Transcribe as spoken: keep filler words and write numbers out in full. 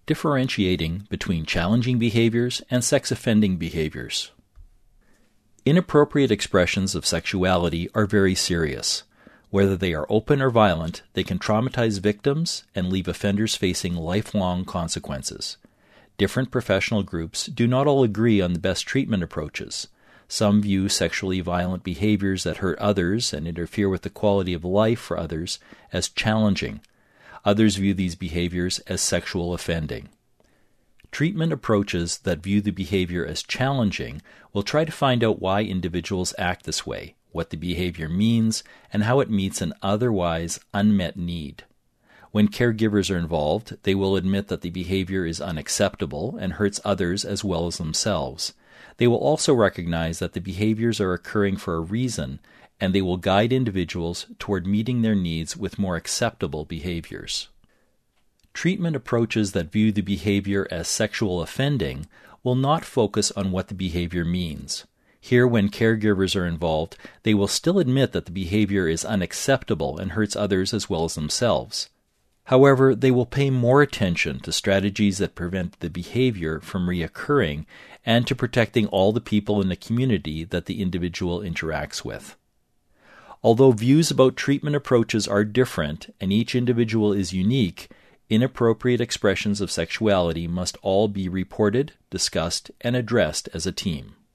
differentiating between challenging behaviors and sex-offending behaviors. Inappropriate expressions of sexuality are very serious. Whether they are open or violent, they can traumatize victims and leave offenders facing lifelong consequences. Different professional groups do not all agree on the best treatment approaches. Some view sexually violent behaviors that hurt others and interfere with the quality of life for others as challenging. Others view these behaviors as sexual offending. Treatment approaches that view the behavior as challenging will try to find out why individuals act this way, what the behavior means, and how it meets an otherwise unmet need. When caregivers are involved, they will admit that the behavior is unacceptable and hurts others as well as themselves. They will also recognize that the behaviors are occurring for a reason, and they will guide individuals toward meeting their needs with more acceptable behaviors. Treatment approaches that view the behavior as sexual offending will not focus on what the behavior means. Here, when caregivers are involved, they will still admit that the behavior is unacceptable and hurts others as well as themselves. However, they will pay more attention to strategies that prevent the behavior from reoccurring and to protecting all the people in the community that the individual interacts with. Although views about treatment approaches are different and each individual is unique, inappropriate expressions of sexuality must all be reported, discussed, and addressed as a team.